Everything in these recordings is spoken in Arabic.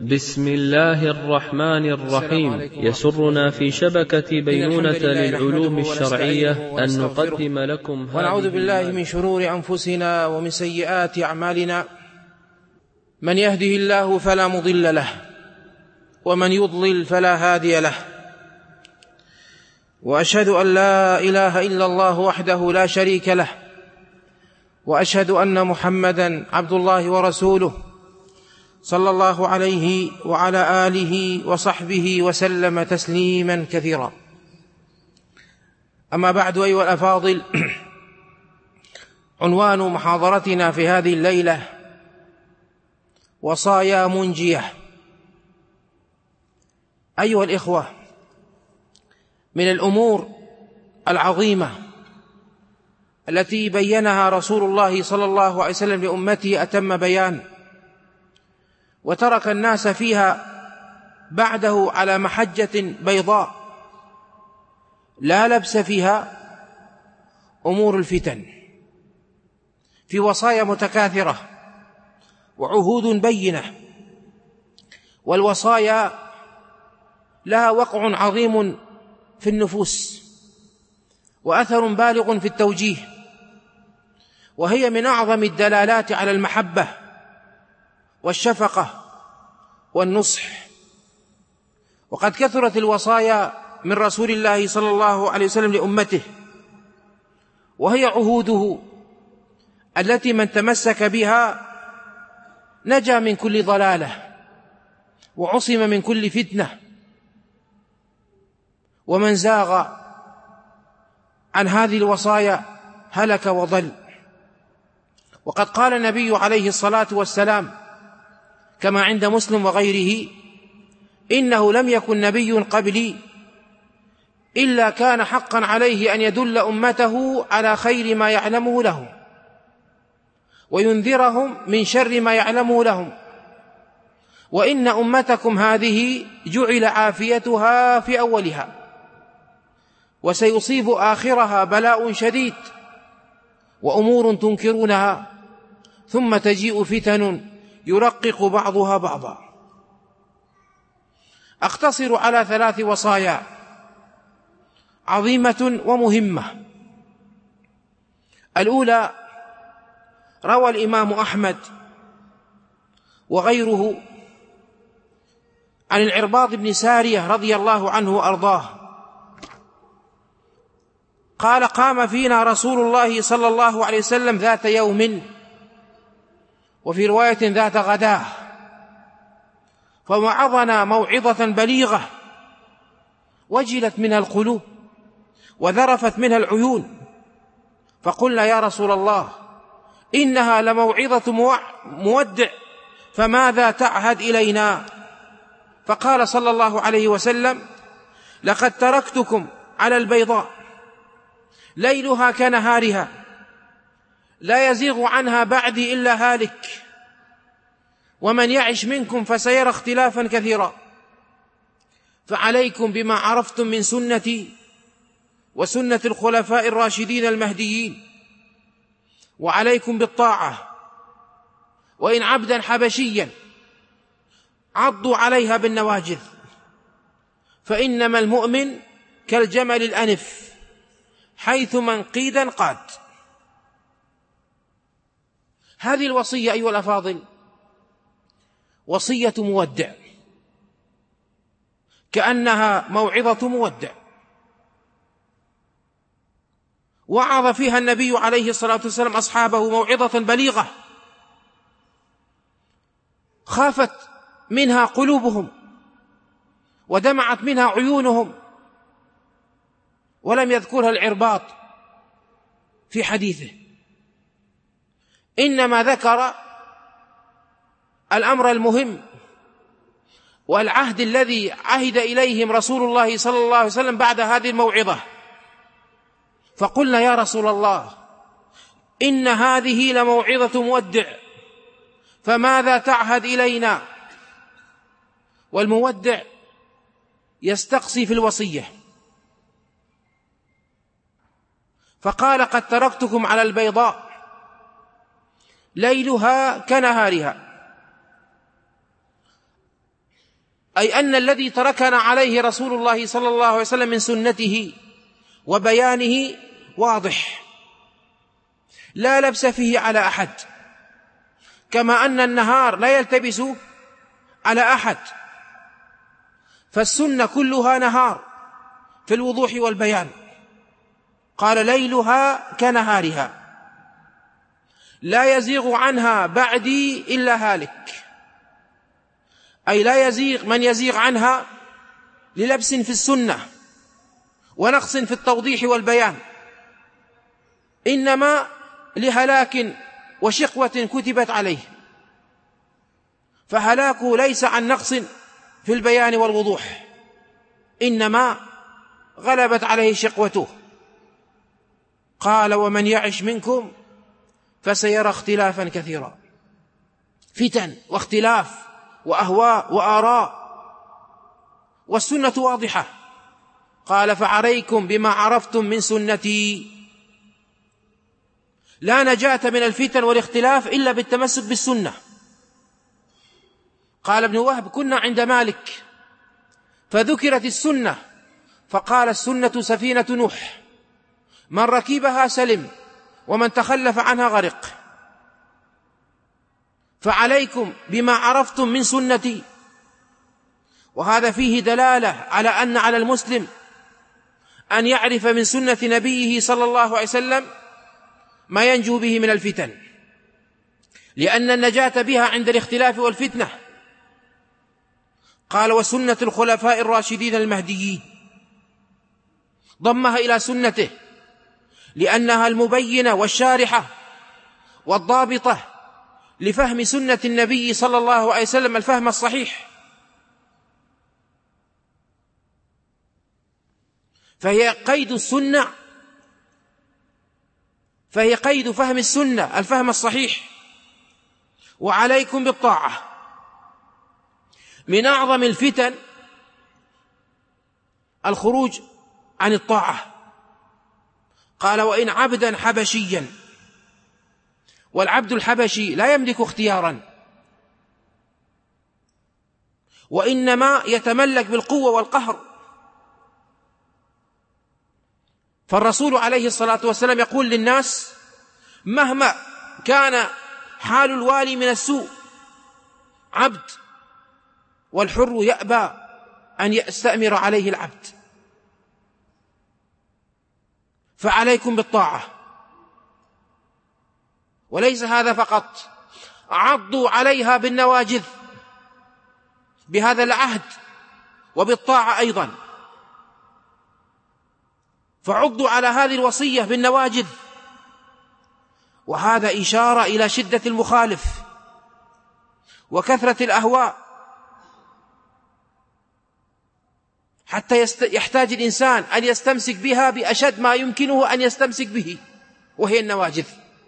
بسم الله الرحمن الرحيم. يسرنا في شبكة بينونة للعلوم الشرعية أن نقدم لكم ونعوذ بالله من شرور أنفسنا ومن سيئات أعمالنا. من يهده الله فلا مضل له ومن يضلل فلا هادي له، وأشهد أن لا إله إلا الله وحده لا شريك له، وأشهد أن محمدا عبد الله ورسوله صلى الله عليه وعلى آله وصحبه وسلم تسليما كثيرا. أما بعد، أيها الأفاضل، عنوان محاضرتنا في هذه الليلة وصايا منجية. أيها الإخوة، من الأمور العظيمة التي بينها رسول الله صلى الله عليه وسلم لأمته أتم بيان، وترك الناس فيها بعده على محجة بيضاء لا لبس فيها، أمور الفتن، في وصايا متكاثرة وعهود بينة. والوصايا لها وقع عظيم في النفوس وأثر بالغ في التوجيه، وهي من أعظم الدلالات على المحبة والشفقة والنصح. وقد كثرت الوصايا من رسول الله صلى الله عليه وسلم لأمته، وهي عهوده التي من تمسك بها نجا من كل ضلالة وعصم من كل فتنة، ومن زاغ عن هذه الوصايا هلك وضل. وقد قال النبي عليه الصلاة والسلام كما عند مسلم وغيره: إنه لم يكن نبي قبلي إلا كان حقا عليه أن يدل أمته على خير ما يعلمه لهم وينذرهم من شر ما يعلمه لهم، وإن أمتكم هذه جعل عافيتها في أولها وسيصيب آخرها بلاء شديد وأمور تنكرونها ثم تجيء فتن يرقق بعضها بعضا. أختصر على 3 وصايا عظيمة ومهمة. الأولى، روى الإمام أحمد وغيره عن العرباض بن سارية رضي الله عنه وأرضاه قال: قام فينا رسول الله صلى الله عليه وسلم ذات يوم، وفي رواية ذات غداه، فوعظنا موعظة بليغة وجلت منها القلوب وذرفت منها العيون، فقلنا: يا رسول الله، إنها لموعظة مودع، فماذا تعهد إلينا؟ فقال صلى الله عليه وسلم: لقد تركتكم على البيضاء ليلها كنهارها لا يزيغ عنها بعدي إلا هالك، ومن يعش منكم فسيرى اختلافا كثيرا، فعليكم بما عرفتم من سنتي وسنة الخلفاء الراشدين المهديين، وعليكم بالطاعة، وإن عبدا حبشيا عضوا عليها بالنواجذ، فإنما المؤمن كالجمل الأنف حيث من قيدا قاد. هذه الوصية أيها الأفاضل وصية مودع، كأنها موعظة مودع، وعظ فيها النبي عليه الصلاة والسلام أصحابه موعظة بليغة خافت منها قلوبهم ودمعت منها عيونهم، ولم يذكرها العرباض في حديثه، إنما ذكر الأمر المهم والعهد الذي عهد إليهم رسول الله صلى الله عليه وسلم بعد هذه الموعظة. فقلنا: يا رسول الله، إن هذه لموعظة مودع، فماذا تعهد إلينا؟ والمودع يستقصي في الوصية، فقال: قد تركتكم على البيضاء ليلها كنهارها، أي أن الذي تركنا عليه رسول الله صلى الله عليه وسلم من سنته وبيانه واضح لا لبس فيه على أحد، كما أن النهار لا يلتبس على أحد، فالسنة كلها نهار في الوضوح والبيان. قال ليلها كنهارها لا يزيغ عنها بعدي إلا هالك، أي لا يزيغ من يزيغ عنها للبس في السنة ونقص في التوضيح والبيان، إنما لهلاك وشقوة كتبت عليه، فهلاكه ليس عن نقص في البيان والوضوح، إنما غلبت عليه شقوته. قال ومن يعش منكم فسيرى اختلافا كثيرا، فتن واختلاف وأهواء وآراء، والسنة واضحة. قال فعليكم بما عرفتم من سنتي، لا نجاة من الفتن والاختلاف إلا بالتمسك بالسنة. قال ابن وهب كنا عند مالك فذكرت السنة فقال السنة سفينة نوح، من ركبها سلم ومن تخلف عنها غرق. فعليكم بما عرفتم من سنتي، وهذا فيه دلالة على أن على المسلم أن يعرف من سنة نبيه صلى الله عليه وسلم ما ينجو به من الفتن، لأن النجاة بها عند الاختلاف والفتنة. قال وسنة الخلفاء الراشدين المهديين، ضمها إلى سنته لأنها المبينة والشارحة والضابطة لفهم سنة النبي صلى الله عليه وسلم الفهم الصحيح، فهي قيد فهم السنة الفهم الصحيح. وعليكم بالطاعة. من أعظم الفتن الخروج عن الطاعة. قال وإن عبدا حبشيا، والعبد الحبشي لا يملك اختيارا، وإنما يتملك بالقوة والقهر. فالرسول عليه الصلاة والسلام يقول للناس مهما كان حال الوالي من السوء عبد، والحر يأبى أن يستأمر عليه العبد. فعليكم بالطاعة. وليس هذا فقط، عضوا عليها بالنواجذ بهذا العهد وبالطاعة أيضا، فعضوا على هذه الوصية بالنواجذ، وهذا إشارة إلى شدة المخالف وكثرة الأهواء، حتى يحتاج الإنسان أن يستمسك بها بأشد ما يمكنه أن يستمسك به، وهي النواجذ.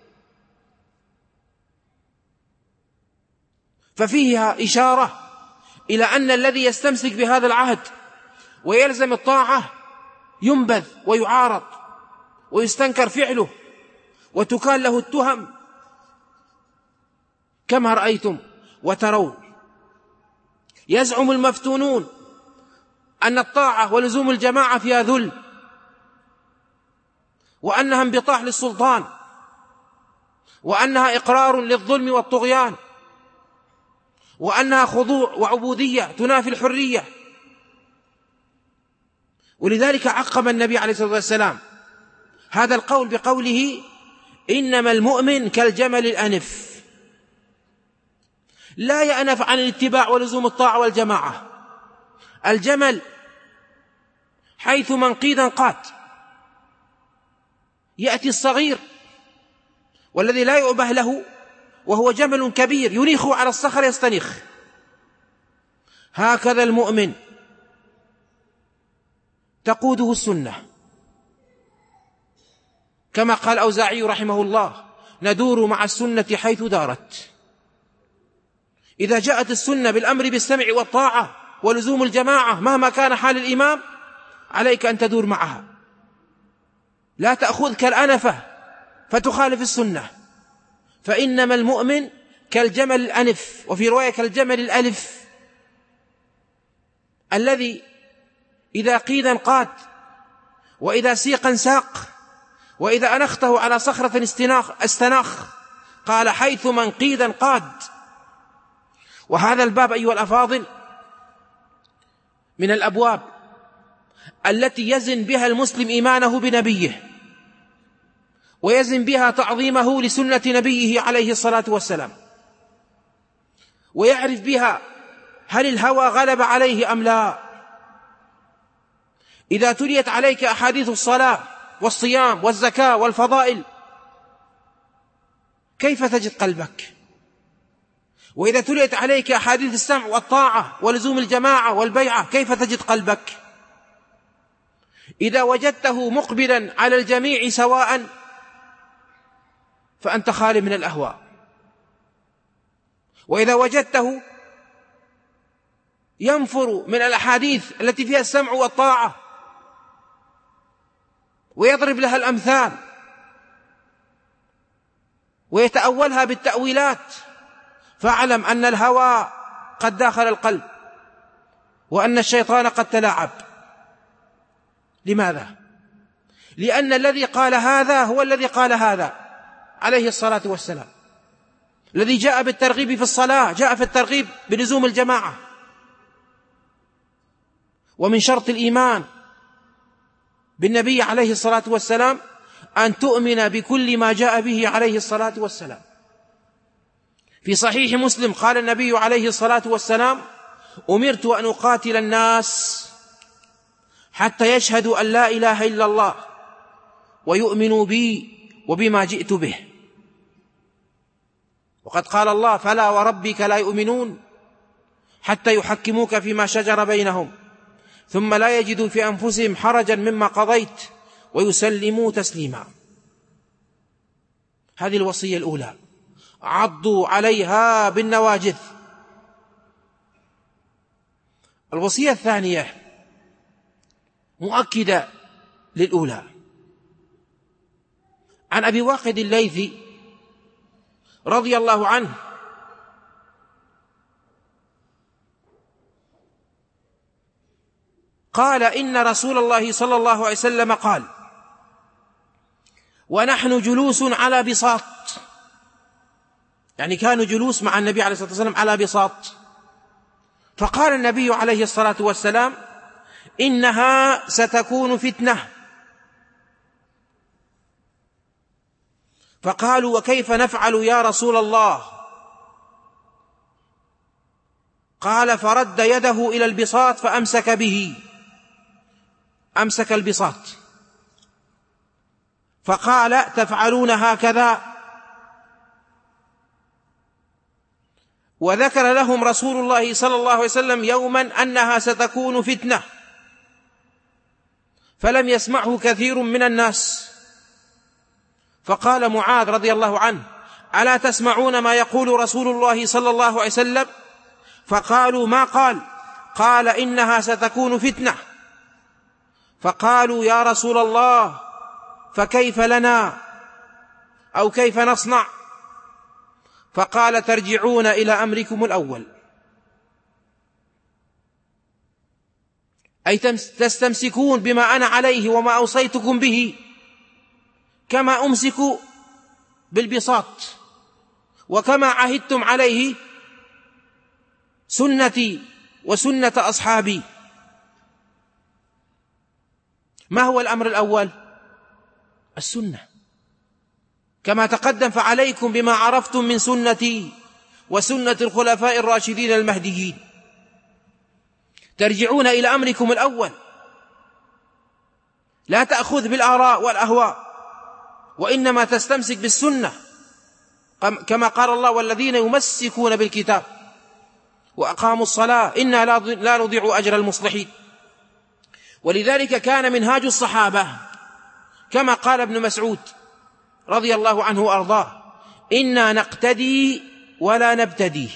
ففيها إشارة إلى أن الذي يستمسك بهذا العهد ويلزم الطاعة ينبذ ويعارض ويستنكر فعله وتكال له التهم، كما رأيتم وترون. يزعم المفتونون أن الطاعة ولزوم الجماعة فيها ذل، وأنها انبطاح للسلطان، وأنها إقرار للظلم والطغيان، وأنها خضوع وعبودية تنافي الحرية. ولذلك عقب النبي عليه الصلاة والسلام هذا القول بقوله إنما المؤمن كالجمل الأنف، لا يأنف عن الاتباع ولزوم الطاعة والجماعة. الجمل حيث منقيدا قات، يأتي الصغير والذي لا يؤبه له وهو جمل كبير ينيخ على الصخر يستنيخ. هكذا المؤمن تقوده السنة، كما قال أوزاعي رحمه الله ندور مع السنة حيث دارت. إذا جاءت السنة بالأمر بالسمع والطاعة ولزوم الجماعة مهما كان حال الإمام، عليك أن تدور معها، لا تأخذك الأنفة فتخالف السنة. فإنما المؤمن كالجمل الأنف، وفي رواية كالجمل الألف، الذي إذا قيد انقاد، وإذا سيق انساق، وإذا أنخته على صخرة استناخ. قال حيث من قيد انقاد. وهذا الباب أيها الأفاضل من الأبواب التي يزن بها المسلم إيمانه بنبيه، ويزن بها تعظيمه لسنة نبيه عليه الصلاة والسلام، ويعرف بها هل الهوى غلب عليه أم لا. إذا تليت عليك أحاديث الصلاة والصيام والزكاة والفضائل كيف تجد قلبك؟ وإذا تليت عليك أحاديث السمع والطاعة ولزوم الجماعة والبيعة كيف تجد قلبك؟ إذا وجدته مقبلا على الجميع سواء فأنت خالي من الأهواء، وإذا وجدته ينفر من الأحاديث التي فيها السمع والطاعة ويضرب لها الأمثال ويتأولها بالتأويلات، فاعلم أن الهوى قد داخل القلب، وأن الشيطان قد تلاعب. لماذا؟ لأن الذي قال هذا هو الذي قال هذا عليه الصلاة والسلام. الذي جاء بالترغيب في الصلاة جاء في الترغيب بلزوم الجماعة. ومن شرط الإيمان بالنبي عليه الصلاة والسلام أن تؤمن بكل ما جاء به عليه الصلاة والسلام. في صحيح مسلم قال النبي عليه الصلاة والسلام: أمرت أن أقاتل الناس حتى يشهدوا أن لا إله إلا الله ويؤمنوا بي وبما جئت به. وقد قال الله: فلا وربك لا يؤمنون حتى يحكموك فيما شجر بينهم ثم لا يجدوا في أنفسهم حرجا مما قضيت ويسلموا تسليما. هذه الوصية الأولى، عضوا عليها بالنواجذ. الوصية الثانية مؤكدة للأولى، عن أبي واقد الليثي رضي الله عنه قال: إن رسول الله صلى الله عليه وسلم قال ونحن جلوس على بساط، يعني كانوا جلوس مع النبي عليه الصلاة والسلام على بساط، فقال النبي عليه الصلاة والسلام: إنها ستكون فتنة. فقالوا: وكيف نفعل يا رسول الله؟ قال: فرد يده إلى البساط فأمسك به، أمسك البساط، فقال: تفعلون هكذا؟ وذكر لهم رسول الله صلى الله عليه وسلم يوما أنها ستكون فتنة، فلم يسمعه كثير من الناس. فقال معاذ رضي الله عنه: ألا تسمعون ما يقول رسول الله صلى الله عليه وسلم؟ فقالوا: ما قال؟ قال: إنها ستكون فتنة. فقالوا: يا رسول الله فكيف لنا أو كيف نصنع؟ فقال: ترجعون إلى أمركم الأول، أي تستمسكون بما أنا عليه وما أوصيتكم به، كما أمسك بالبساط وكما عهدتم عليه سنتي وسنة أصحابي. ما هو الأمر الأول؟ السنة، كما تقدم: فعليكم بما عرفتم من سنتي وسنة الخلفاء الراشدين المهديين. ترجعون إلى أمركم الأول، لا تأخذ بالآراء والأهواء، وإنما تستمسك بالسنة، كما قال الله: والذين يمسكون بالكتاب وأقاموا الصلاة إنا لا نضيع أجر المصلحين. ولذلك كان منهاج الصحابة كما قال ابن مسعود رضي الله عنه وأرضاه: إنا نقتدي ولا نبتدي،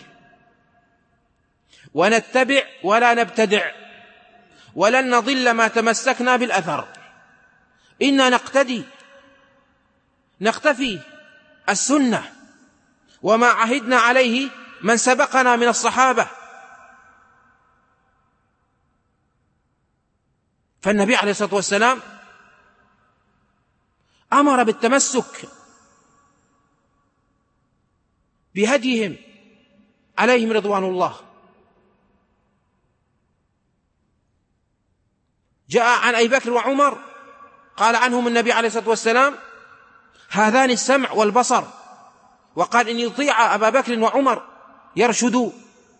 ونتبع ولا نبتدع، ولن نضل ما تمسكنا بالأثر. إنا نقتدي، نقتفي السنة وما عهدنا عليه من سبقنا من الصحابة، فالنبي عليه الصلاة والسلام أمر بالتمسك بهديهم عليهم رضوان الله. جاء عن أبي بكر وعمر قال عنهم النبي عليه الصلاة والسلام: هذان السمع والبصر، وقال: إن يطيع أبا بكر وعمر يرشدوا.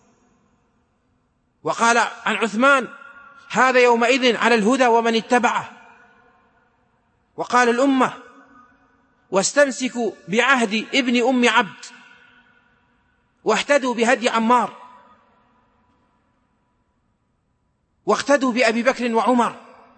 وقال عن عثمان: هذا يومئذ على الهدى ومن اتبعه. وقال الأمة: واستمسكوا بعهد ابن أم عبد واهتدوا بهدي عمار واقتدوا بأبي بكر وعمر.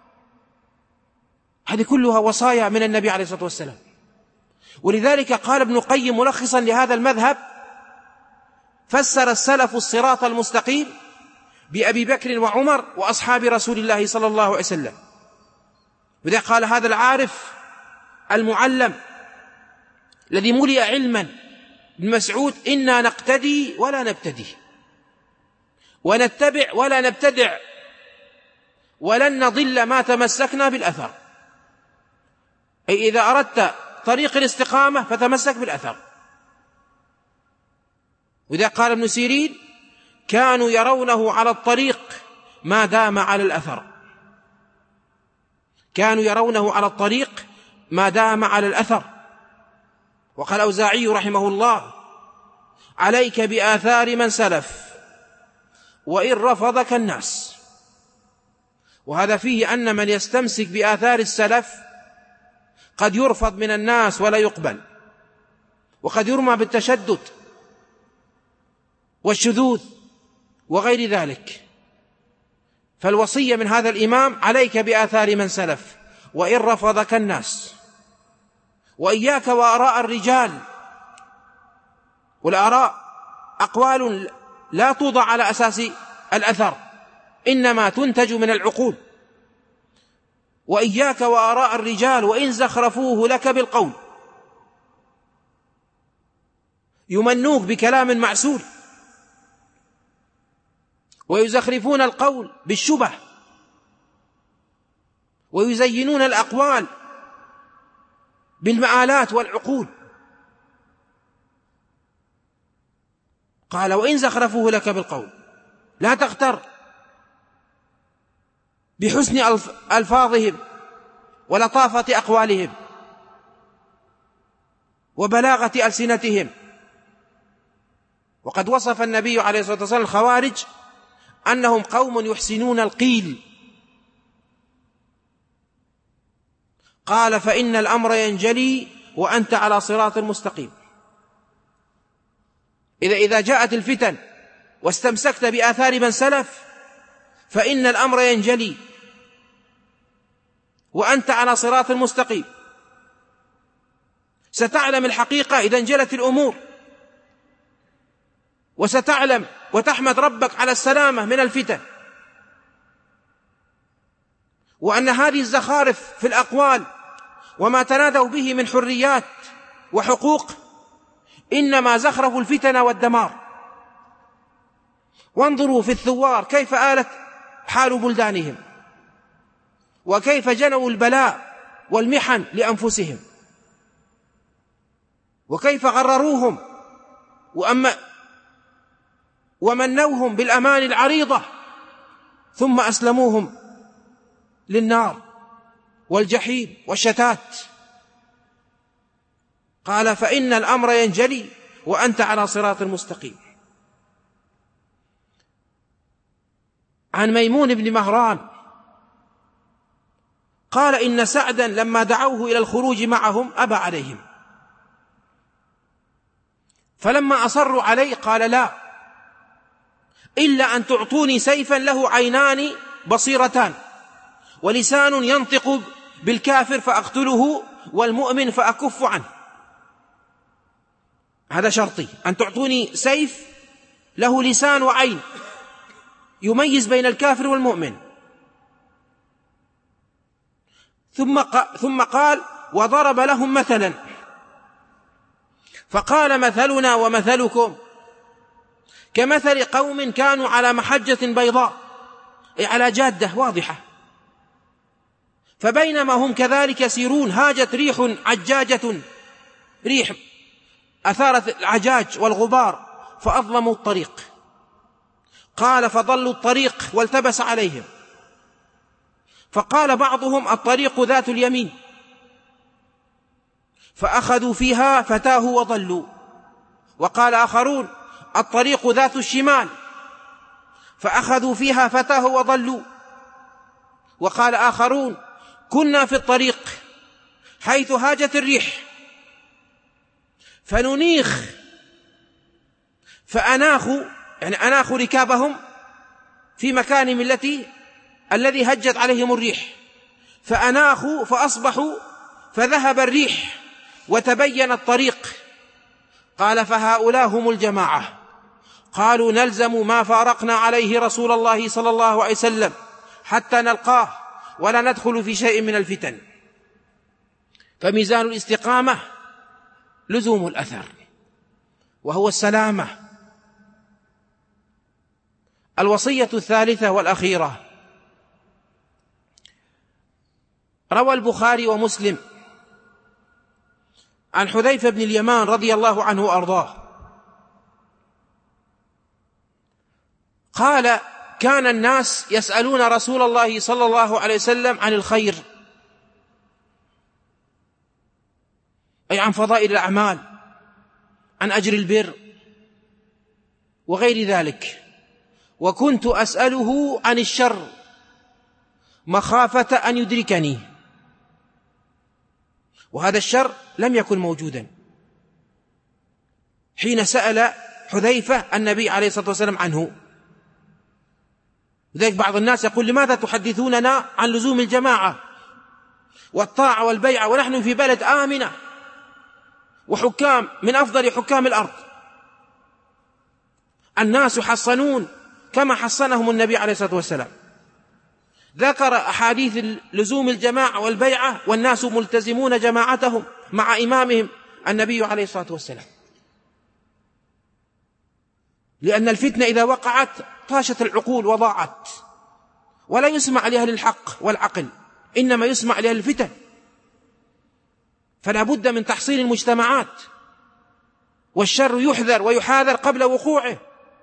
هذه كلها وصايا من النبي عليه الصلاة والسلام. ولذلك قال ابن القيم ملخصا لهذا المذهب: فسر السلف الصراط المستقيم بأبي بكر وعمر وأصحاب رسول الله صلى الله عليه وسلم. وإذا قال هذا العارف المعلم الذي ملئ علما ابن مسعود: إنا نقتدي ولا نبتدي، ونتبع ولا نبتدع، ولن نضل ما تمسكنا بالأثر. أي إذا أردت طريق الاستقامة فتمسك بالأثر. وإذا قال ابن سيرين: كانوا يرونه على الطريق ما دام على الأثر. كانوا يرونه على الطريق ما دام على الأثر. وقال الأوزاعي رحمه الله: عليك بآثار من سلف وإن رفضك الناس. وهذا فيه أن من يستمسك بآثار السلف قد يرفض من الناس ولا يقبل، وقد يرمى بالتشدد والشذوذ وغير ذلك. فالوصية من هذا الإمام: عليك بآثار من سلف وإن رفضك الناس، وإياك وآراء الرجال. والآراء أقوال لا توضع على أساس الأثر، إنما تنتج من العقول. وإياك وآراء الرجال وإن زخرفوه لك بالقول، يمنوك بكلام معسول ويزخرفون القول بالشبه ويزينون الأقوال بالمآلات والعقول. قال: وإن زخرفوه لك بالقول، لا تغتر بحسن ألفاظهم ولطافة أقوالهم وبلاغة ألسنتهم. وقد وصف النبي عليه الصلاة والسلام الخوارج أنهم قوم يحسنون القيل. قال: فإن الأمر ينجلي وأنت على صراط مستقيم. إذا جاءت الفتن واستمسكت بآثار من سلف فإن الأمر ينجلي وأنت على صراط مستقيم. ستعلم الحقيقة إذا انجلت الأمور، وستعلم وتحمد ربك على السلامة من الفتن، وأن هذه الزخارف في الأقوال وما تنادوا به من حريات وحقوق إنما زخرفوا الفتن والدمار. وانظروا في الثوار كيف آلت حال بلدانهم، وكيف جنوا البلاء والمحن لأنفسهم، وكيف غرروهم ومنوهم بالأمان العريضة ثم أسلموهم للنار والجحيم والشتات. قال: فإن الأمر ينجلي وأنت على صراط مستقيم. عن ميمون بن مهران قال: إن سعدا لما دعوه إلى الخروج معهم أبى عليهم، فلما أصروا عليه قال: لا، إلا أن تعطوني سيفا له عينان بصيرتان ولسان ينطق بالكافر فأقتله والمؤمن فأكف عنه. هذا شرطي، أن تعطوني سيف له لسان وعين يميز بين الكافر والمؤمن. ثم قال: وضرب لهم مثلا فقال: مثلنا ومثلكم كمثل قوم كانوا على محجة بيضاء، أي على جادة واضحة، فبينما هم كذلك يسيرون هاجت ريح عجاجة، ريح أثارت العجاج والغبار فأظلموا الطريق. قال فضلوا الطريق والتبس عليهم، فقال بعضهم الطريق ذات اليمين، فأخذوا فيها فتاهوا وضلوا. وقال آخرون الطريق ذات الشمال، فأخذوا فيها فتاهوا وضلوا. وقال آخرون كنا في الطريق حيث هاجت الريح فننيخ فأناخوا، يعني أناخوا ركابهم في مكانهم الذي هجت عليهم الريح، فأناخوا فأصبحوا فذهب الريح وتبين الطريق. قال فهؤلاء هم الجماعة، قالوا نلزم ما فارقنا عليه رسول الله صلى الله عليه وسلم حتى نلقاه ولا ندخل في شيء من الفتن. فميزان الاستقامة لزوم الأثر وهو السلامة. الوصية الثالثة والأخيرة، روى البخاري ومسلم عن حذيفة بن اليمان رضي الله عنه وأرضاه قال كان الناس يسألون رسول الله صلى الله عليه وسلم عن الخير، أي عن فضائل الأعمال، عن أجر البر وغير ذلك، وكنت أسأله عن الشر مخافة أن يدركني. وهذا الشر لم يكن موجودا حين سأل حذيفة النبي عليه الصلاة والسلام عنه. لذلك بعض الناس يقول لماذا تحدثوننا عن لزوم الجماعة والطاعة والبيعة ونحن في بلد آمنة وحكام من أفضل حكام الأرض، الناس يحصنون كما حصنهم النبي عليه الصلاة والسلام. ذكر أحاديث لزوم الجماعة والبيعة والناس ملتزمون جماعتهم مع إمامهم النبي عليه الصلاة والسلام، لأن الفتنة إذا وقعت طاشت العقول وضاعت، ولا يسمع لأهل الحق والعقل، إنما يسمع لأهل الفتن. فلا بد من تحصين المجتمعات، والشر يحذر ويحاذر قبل وقوعه.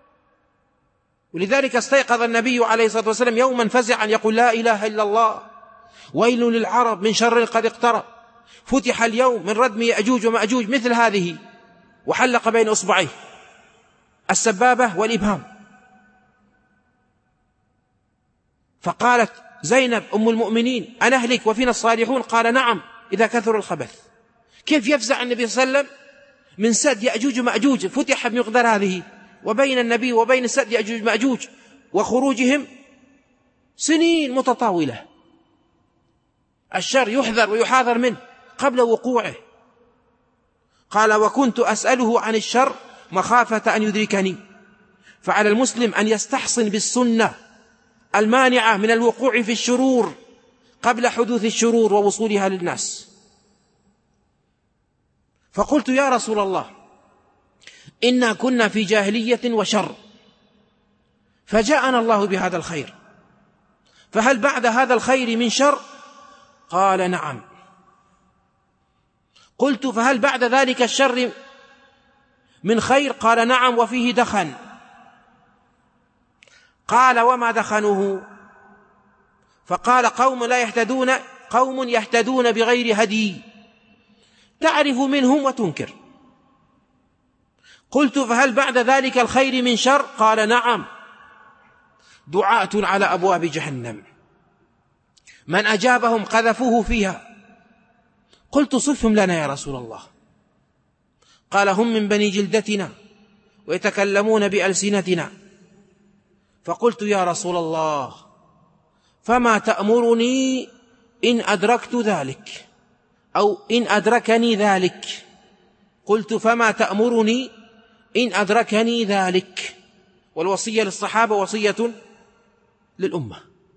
ولذلك استيقظ النبي عليه الصلاة والسلام يوما فزعا يقول لا إله إلا الله، ويل للعرب من شر قد اقترب، فتح اليوم من ردم يأجوج ومأجوج مثل هذه، وحلق بين أصبعيه السبابة والإبهام. فقالت زينب أم المؤمنين أنهلك وفينا الصالحون؟ قال نعم إذا كثر الخبث. كيف يفزع النبي صلى الله عليه وسلم من سد يأجوج ومأجوج فتح بمقدار هذه، وبين النبي وبين سد يأجوج ومأجوج وخروجهم سنين متطاولة. الشر يحذر ويحاذر منه قبل وقوعه. قال وكنت أسأله عن الشر مخافة أن يدركني. فعلى المسلم أن يستحصن بالسنة المانعة من الوقوع في الشرور قبل حدوث الشرور ووصولها للناس. فقلت يا رسول الله إنا كنا في جاهلية وشر، فجاءنا الله بهذا الخير، فهل بعد هذا الخير من شر؟ قال نعم. قلت فهل بعد ذلك الشر من خير؟ قال نعم وفيه دخن. قال وما دخنه؟ فقال قوم يهتدون بغير هدي تعرف منهم وتنكر. قلت فهل بعد ذلك الخير من شر؟ قال نعم، دعاة على أبواب جهنم من أجابهم قذفوه فيها. قلت صفهم لنا يا رسول الله. قال هم من بني جلدتنا ويتكلمون بألسنتنا. فقلت يا رسول الله فما تأمرني إن أدركت ذلك أو إن أدركني ذلك؟ قلت فما تأمرني إن أدركني ذلك. والوصية للصحابة وصية للأمة.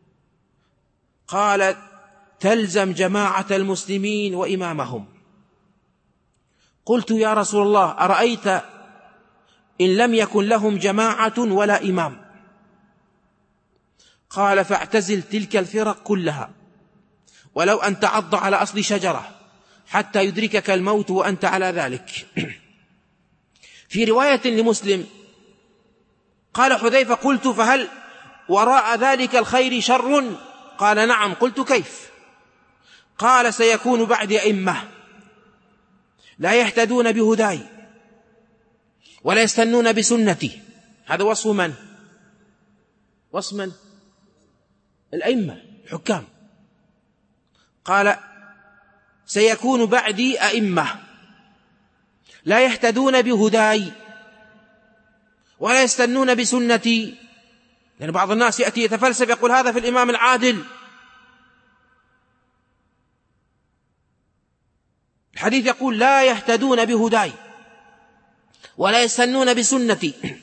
قال تلزم جماعة المسلمين وإمامهم. قلت يا رسول الله أرأيت إن لم يكن لهم جماعة ولا إمام؟ قال فاعتزل تلك الفرق كلها ولو أن تعض على أصل شجرة حتى يدركك الموت وأنت على ذلك. في رواية لمسلم قال حذيفة: قلت: فهل وراء ذلك الخير شر؟ قال: نعم. قلت: كيف؟ قال: سيكون بعد أئمة لا يهتدون بهداي ولا يستنون بسنتي. هذا وصف من؟ وصف من؟ الأئمة الحكام. قال: سيكون بعدي أئمة لا يهتدون بهداي ولا يستنون بسنتي. يعني بعض الناس يأتي يتفلسف يقول هذا في الإمام العادل، الحديث يقول لا يهتدون بهداي ولا يستنون بسنتي،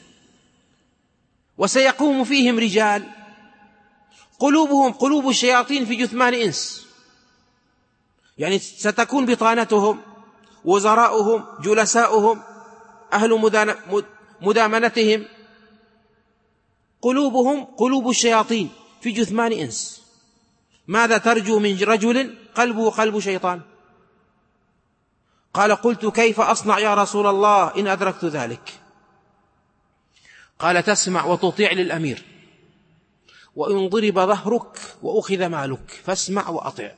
وسيقوم فيهم رجال قلوبهم قلوب الشياطين في جثمان إنس. يعني ستكون بطانتهم، وزراؤهم، جلساؤهم، أهل مدامنتهم، قلوبهم قلوب الشياطين في جثمان إنس. ماذا ترجو من رجل قلبه قلب شيطان؟ قال: قلت: كيف أصنع يا رسول الله إن أدركت ذلك؟ قال: تسمع وتطيع للأمير، وإن ضرب ظهرك وأخذ مالك فاسمع وأطع.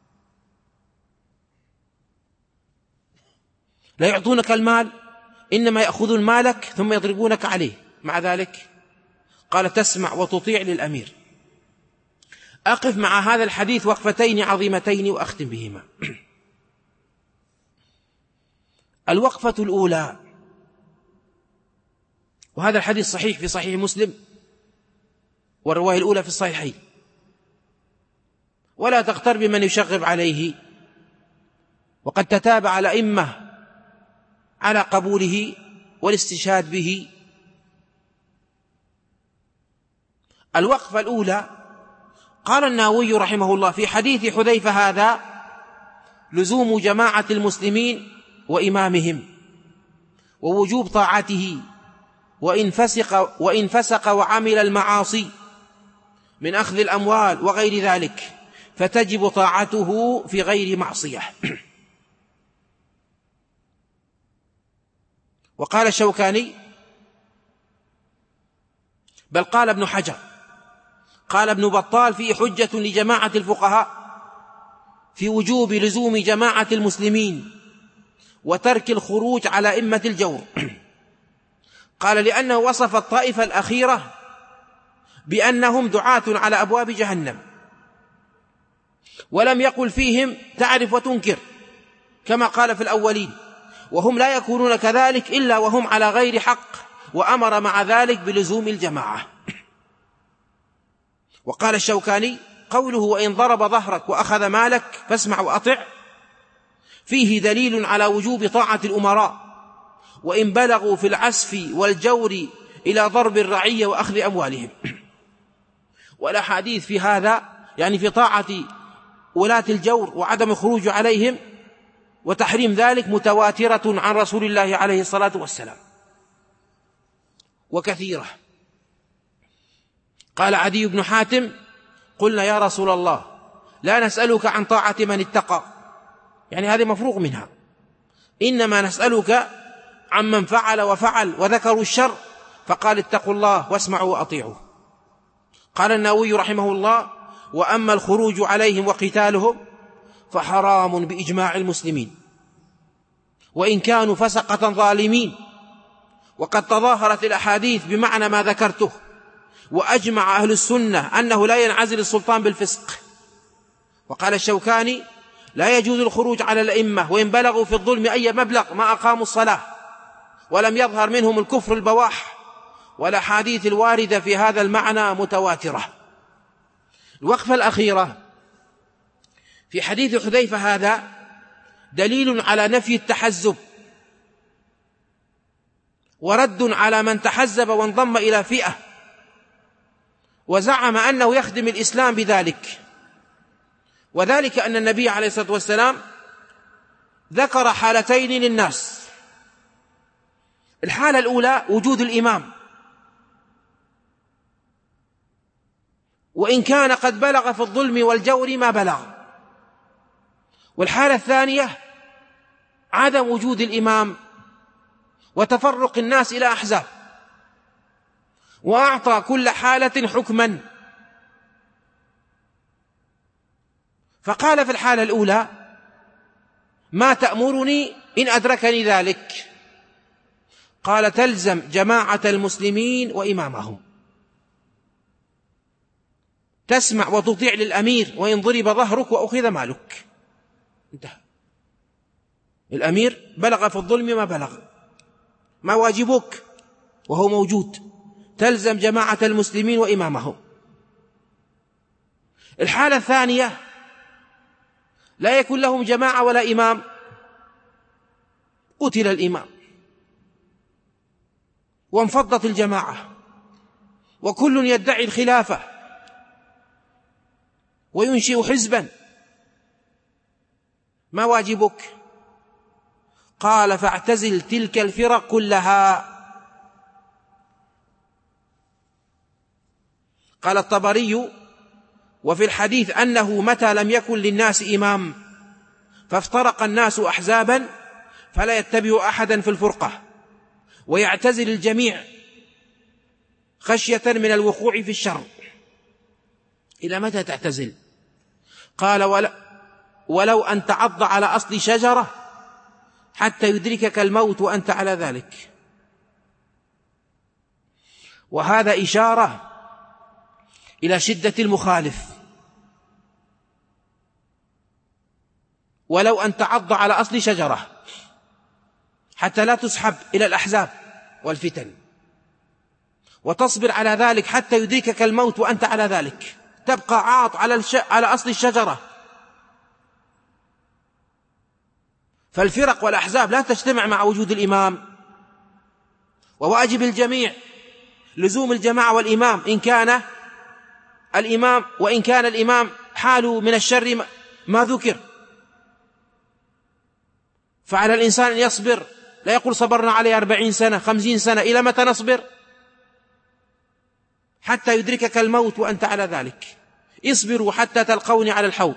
لا يعطونك المال، إنما يأخذون مالك ثم يضربونك عليه مع ذلك. قال: تسمع وتطيع للأمير. أقف مع هذا الحديث وقفتين عظيمتين وأختم بهما. الوقفة الأولى، وهذا الحديث صحيح في صحيح مسلم، والرواية الأولى في الصحيحين، ولا تغتر بمن يشغب عليه، وقد تتابع الأئمة على قبوله والاستشهاد به. الوقفة الأولى، قال النووي رحمه الله في حديث حذيفة هذا: لزوم جماعة المسلمين وإمامهم، ووجوب طاعته، وإن فسق وعمل المعاصي من أخذ الأموال وغير ذلك فتجب طاعته في غير معصية. وقال الشوكاني: بل قال ابن حجر، قال ابن بطال في حجة لجماعة الفقهاء في وجوب لزوم جماعة المسلمين وترك الخروج على أئمة الجور. قال: لأنه وصف الطائفة الأخيرة بأنهم دعاة على أبواب جهنم، ولم يقل فيهم تعرف وتنكر كما قال في الأولين، وهم لا يكونون كذلك إلا وهم على غير حق، وأمر مع ذلك بلزوم الجماعة. وقال الشوكاني: قوله وإن ضرب ظهرك وأخذ مالك فاسمع وأطع فيه دليل على وجوب طاعة الأمراء، وإن بلغوا في العسف والجور إلى ضرب الرعية وأخذ أموالهم. والأحاديث في هذا يعني في طاعة ولاة الجور وعدم الخروج عليهم وتحريم ذلك متواترة عن رسول الله عليه الصلاة والسلام وكثيرة. قال عدي بن حاتم: قلنا يا رسول الله لا نسألك عن طاعة من اتقى، يعني هذه مفروغ منها، إنما نسألك عن من فعل وفعل وذكروا الشر، فقال: اتقوا الله واسمعوا وأطيعوا. قال النووي رحمه الله: وأما الخروج عليهم وقتالهم فحرام بإجماع المسلمين، وإن كانوا فسقة ظالمين، وقد تظاهرت الأحاديث بمعنى ما ذكرته، وأجمع أهل السنة أنه لا ينعزل السلطان بالفسق. وقال الشوكاني: لا يجوز الخروج على الأئمة وإن بلغوا في الظلم أي مبلغ ما أقاموا الصلاة ولم يظهر منهم الكفر البواح، والأحاديث الواردة في هذا المعنى متواترة. الوقفة الأخيرة في حديث حذيفة هذا دليل على نفي التحزب، ورد على من تحزب وانضم إلى فئة وزعم أنه يخدم الإسلام بذلك، وذلك أن النبي عليه الصلاة والسلام ذكر حالتين للناس: الحالة الأولى وجود الإمام، وإن كان قد بلغ في الظلم والجور ما بلغ، والحالة الثانية عدم وجود الإمام وتفرق الناس إلى أحزاب، وأعطى كل حالة حكما. فقال في الحالة الأولى: ما تأمرني إن أدركني ذلك؟ قال: تلزم جماعة المسلمين وإمامهم، تسمع وتطيع للأمير وإن ضرب ظهرك وأخذ مالك. انتهى. الأمير بلغ في الظلم ما بلغ، ما واجبك وهو موجود، تلزم جماعة المسلمين وإمامهم. الحالة الثانية لا يكون لهم جماعة ولا إمام، قتل الإمام وانفضت الجماعة وكل يدعي الخلافة وينشئ حزبا، ما واجبك؟ قال: فاعتزل تلك الفرق كلها. قال الطبري: وفي الحديث أنه متى لم يكن للناس إمام فافترق الناس أحزابا فلا يتبع أحدا في الفرقة ويعتزل الجميع خشية من الوقوع في الشر. إلى متى تعتزل؟ قال: ولو أن تعض على أصل شجرة حتى يدركك الموت وأنت على ذلك. وهذا إشارة إلى شدة المخالف. ولو أن تعض على أصل شجرة حتى لا تسحب إلى الأحزاب والفتن، وتصبر على ذلك حتى يدركك الموت وأنت على ذلك، تبقى عاط على أصل الشجرة. فالفرق والأحزاب لا تجتمع مع وجود الإمام، وواجب الجميع لزوم الجماعة والإمام إن كان الإمام حاله من الشر ما ذكر. فعلى الإنسان أن يصبر، لا يقول صبرنا عليه 40 سنة 50 سنة، إلى متى نصبر؟ حتى يدركك الموت وأنت على ذلك. اصبروا حتى تلقوني على الحوض.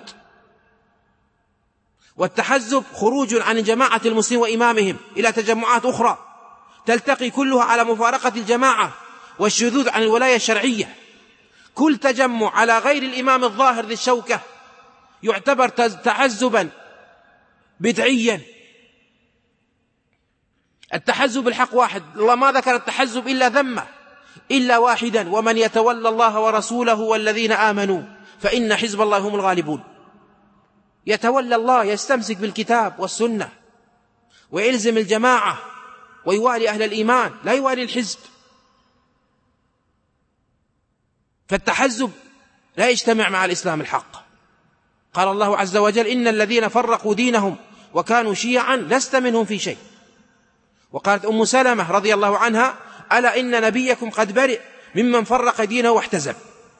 والتحزب خروج عن جماعة المسلمين وإمامهم إلى تجمعات أخرى تلتقي كلها على مفارقة الجماعة، والشذوذ عن الولاية الشرعية. كل تجمع على غير الإمام الظاهر ذي الشوكة يعتبر تحزبا بدعيا. التحزب الحق واحد، الله ما ذكر التحزب إلا ذمه، إلا واحدا: ومن يتولى الله ورسوله والذين آمنوا فإن حزب الله هم الغالبون. يتولى الله، يستمسك بالكتاب والسنة ويلزم الجماعة ويوالي أهل الإيمان، لا يوالي الحزب. فالتحزب لا يجتمع مع الإسلام الحق. قال الله عز وجل: إن الذين فرقوا دينهم وكانوا شيعا لست منهم في شيء. وقالت أم سلمة رضي الله عنها: ألا إن نبيكم قد برئ ممن فرق دينه واحتزب.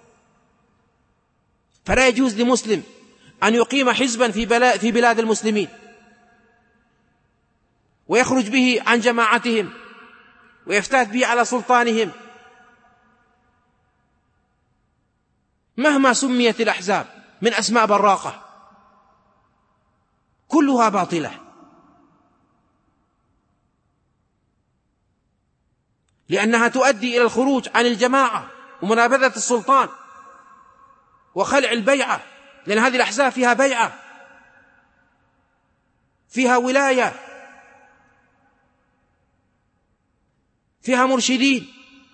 فلا يجوز لمسلم أن يقيم حزبا في بلاد المسلمين ويخرج به عن جماعتهم ويفتات به على سلطانهم، مهما سميت الأحزاب من أسماء براقة، كلها باطلة، لأنها تؤدي إلى الخروج عن الجماعة ومنابذة السلطان وخلع البيعة، لأن هذه الأحزاب فيها بيعة، فيها ولاية، فيها مرشدين،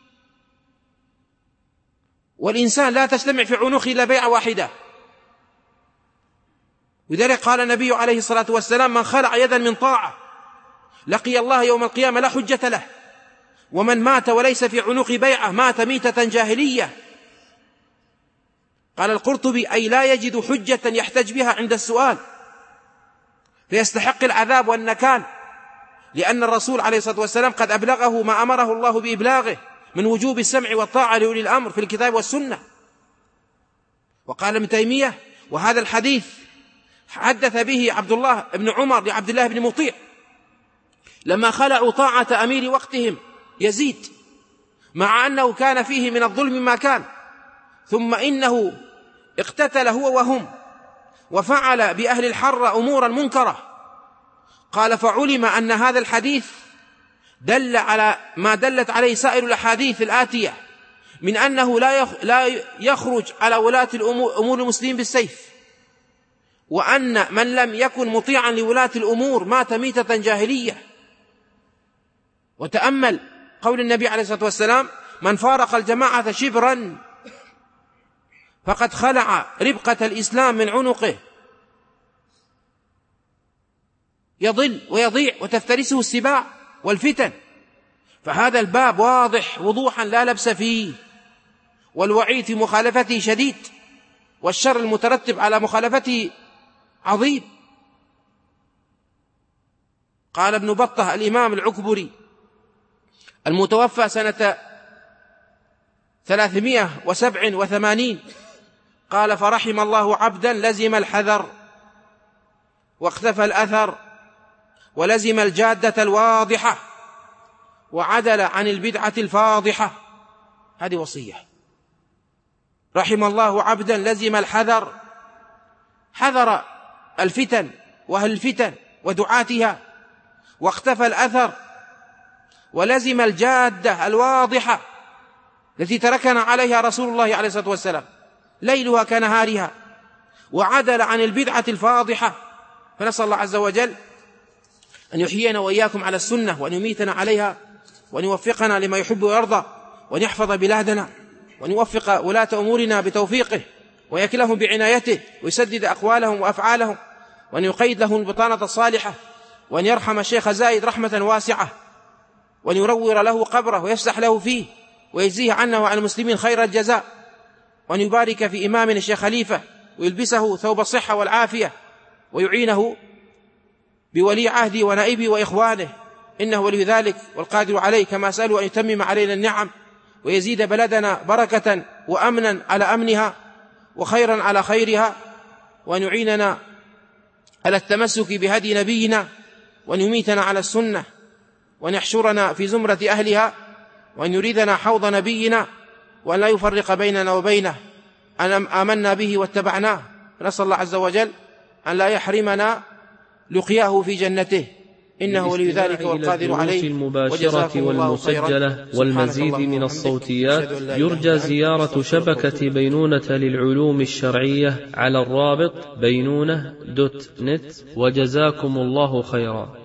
والإنسان لا تجتمع في عنقه إلا بيعة واحدة. ولذلك قال النبي عليه الصلاة والسلام: من خلع يدا من طاعة لقي الله يوم القيامة لا حجة له، ومن مات وليس في عنق بيعة مات ميتة جاهلية. قال القرطبي: أي لا يجد حجة يحتج بها عند السؤال فيستحق العذاب والنكال، لأن الرسول عليه الصلاة والسلام قد أبلغه ما أمره الله بإبلاغه من وجوب السمع والطاعة لأولي الأمر في الكتاب والسنة. وقال ابن تيمية: وهذا الحديث حدث به عبد الله بن عمر لعبد الله بن مطيع لما خلعوا طاعة أمير وقتهم يزيد، مع أنه كان فيه من الظلم ما كان، ثم إنه اقتتل هو وهم وفعل بأهل الحرة أمورا منكرة. قال: فعلم أن هذا الحديث دل على ما دلت عليه سائر الأحاديث الآتية من أنه لا يخرج على ولاة أمور المسلمين بالسيف، وأن من لم يكن مطيعا لولاة الأمور مات ميتة جاهلية. وتأمل قول النبي عليه الصلاة والسلام: من فارق الجماعة شبرا فقد خلع ربقة الإسلام من عنقه. يضل ويضيع وتفترسه السباع والفتن. فهذا الباب واضح وضوحا لا لبس فيه، والوعيد في مخالفته شديد، والشر المترتب على مخالفته عظيم. قال ابن بطة الإمام العكبري المتوفى سنة 387 قال: فرحم الله عبدا لزم الحذر واختفى الأثر ولزم الجادة الواضحة وعدل عن البدعة الفاضحة. هذه وصية. رحم الله عبدا لزم الحذر، حذر الفتن وأهل الفتن ودعاتها، واختفى الأثر، ولزم الجادة الواضحة التي تركنا عليها رسول الله عليه الصلاة والسلام ليلها كنهارها، وعدل عن البدعة الفاضحة. فنسأل الله عز وجل أن يحيينا وإياكم على السنة، وأن يميتنا عليها، وأن يوفقنا لما يحب ويرضى، وأن يحفظ بلادنا، وأن يوفق ولاة أمورنا بتوفيقه، ويكلهم بعنايته، ويسدد أقوالهم وأفعالهم، وأن يقيد لهم البطانة الصالحة، وأن يرحم الشيخ زايد رحمة واسعة، وأن ينور له قبره ويفسح له فيه، ويجزيه عنا وعن المسلمين خير الجزاء، وأن يبارك في إمامنا الشيخ خليفة ويلبسه ثوب الصحة والعافية، ويعينه بولي عهده ونائبه وإخوانه، إنه ولي ذلك والقادر عليه. كما أسأله أن يتمم علينا النعم ويزيد بلدنا بركة وأمنا على أمنها وخيرا على خيرها، وأن يعيننا على التمسك بهدي نبينا، وأن يميتنا على السنة، وأن يحشرنا في زمرة أهلها، وأن يريدنا حوض نبينا، وأن لا يفرق بيننا وبينه، أن آمنا به واتبعناه. نسأل الله عز وجل أن لا يحرمنا لقياه في جنته، إنه ولي ذلك والقادر عليه. المباشرة والمسجلة والمزيد من الصوتيات يرجى زيارة شبكة بينونة للعلوم الشرعية على الرابط بينونة.net. وجزاكم الله خيرا.